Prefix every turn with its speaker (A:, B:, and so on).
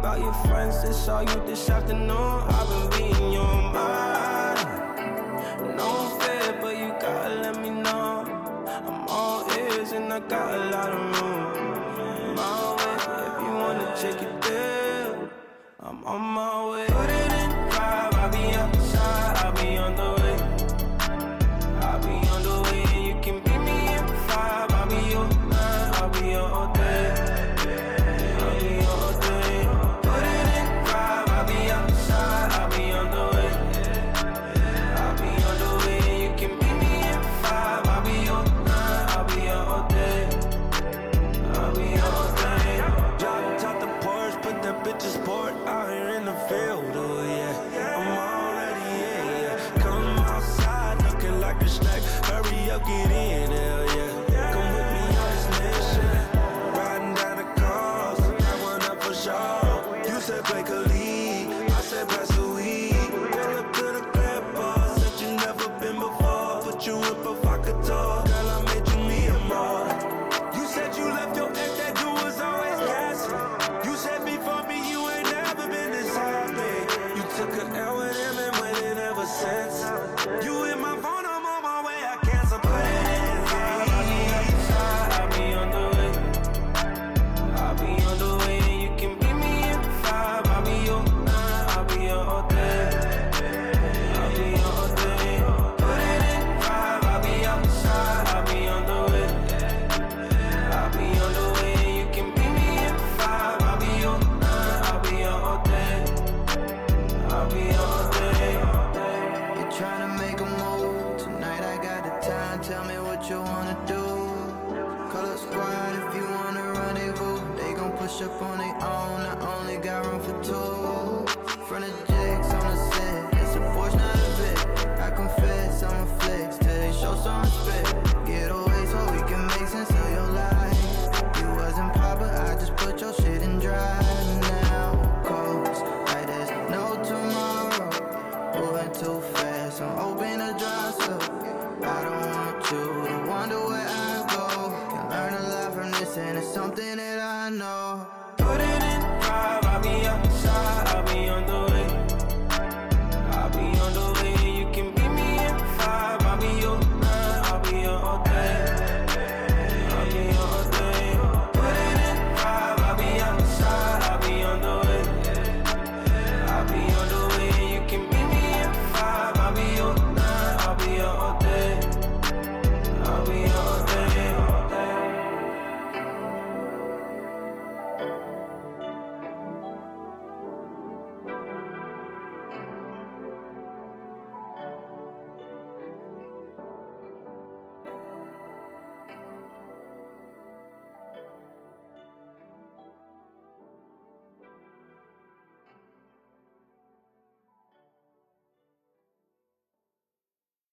A: all your friends that saw you this afternoon. I've been beating your mind. No fear, but you gotta let me know. I'm all ears and I got a lot of room. My way, if you wanna check it there, I'm on my way. Put it in drive, I'll be outside, I'll be on the way. I'll be on the way and you can beat me in 5. I'll be your night, I'll be your all day. I'll be your all day. Put it in drive, I'll be outside, I'll be on the way. I'll be on the way and you can beat me in 5. I'll be your night, I'll be your all day. I'll be your all day. Drop top the Porsche, put that bitch in sport out here in the field, oh yeah. I'm already in, yeah. Come outside looking like a snack. Hurry up, get in, hell yeah. Come with me on this mission. Riding down the coast, that one up for sure. You said play a lead, I said pass the weed. Pull up to the crib, boss, said you never been before. Put you in provocateur, girl, I made you me and more. You said you left your ex, that dude was always gassing. You said before me, you ain't never been this happy. You took an L with him and went in ever since. You hit my phone, I'm on my way, I cancel. Put it in, I'll be outside, I'll be on the way. I'll be on the way and you can beat me in 5. I'll be your night, I'll be your all day. I'll be your all day. Put it in drive, I'll be outside, I'll be on the way. I'll be on the way and you can beat me in 5. I'll be your night, I'll be your all day. I'll be your all day.
B: You're trying to make a move. Tonight I got the time, tell me what you wanna do. Call up squad if you wanna rendezvous. They gon' push up on their own, I only got room for 2. Front of jigs on the set, it's a Porsche, not a bit. I confess, I'm a flex till they show some respect. Get away so we can make sense of your life. You wasn't pop, but I just put your shit in drive. Now coast, like there's no tomorrow. Moving too fast, I'm hoping to drive slow. I don't want you to wonder where I go. Can learn a lot from this and it's something that I know.
A: Put it in drive, I'll be outside, I'll be on the way. I'll be on the way and you can beat me in 5. I'll be your night, I'll be your all day. I'll be your all day. Put it in drive, I'll be outside, I'll be on the way. I'll be on the way and you can beat me in 5. I'll be your night, I'll be your all day. I'll be your all day.